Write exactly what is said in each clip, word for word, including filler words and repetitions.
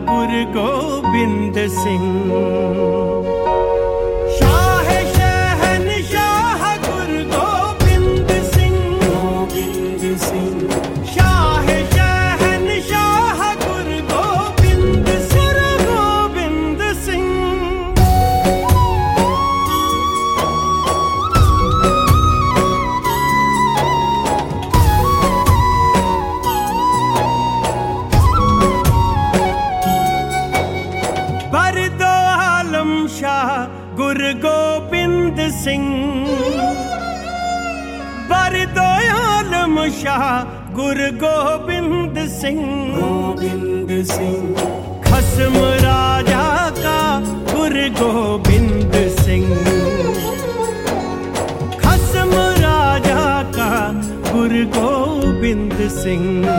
गुरु गोबिंद सिंह। गुरु गोबिंद सिंह बरदो आलम शाह गुरु गोबिंद सिंह। गोबिंद सिंह खसम राजा का गुरु गोबिंद सिंह। खसम राजा का गुरु गोबिंद सिंह।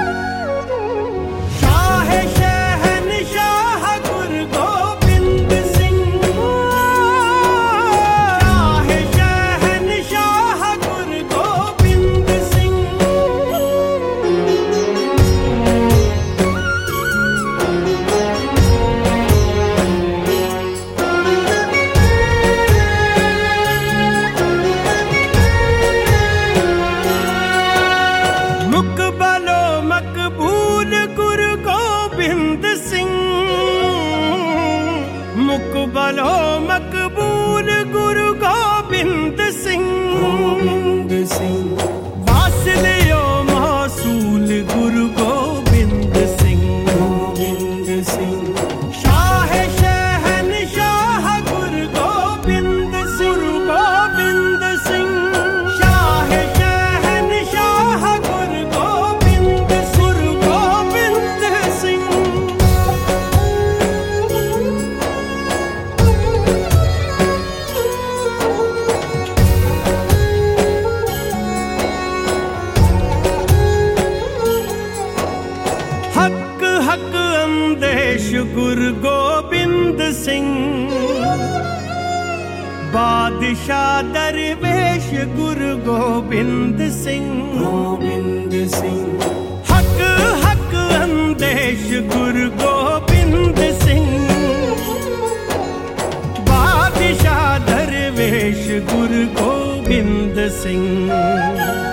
मुकबलो मकबूल गुरु गोबिंद सिंह। गोबिंद सिंह वासलियो मौसूल गुरु गोबिंद सिंह। गोबिंद सिंह शाह शहनशाह गुरु गोबिंद सिंह। गोबिंद सिंह शाह शहनशाह गुरु गोबिंद गुरु गोबिंद सिंह। हक हक अंदेश गुरु गोबिंद सिंह। बादशाह दरवेश गुरु गोबिंद सिंह। गोबिंद सिंह हक हक अंदेश गुरु गोबिंद सिंह। बादशाह दरवेश गुरु गोबिंद सिंह।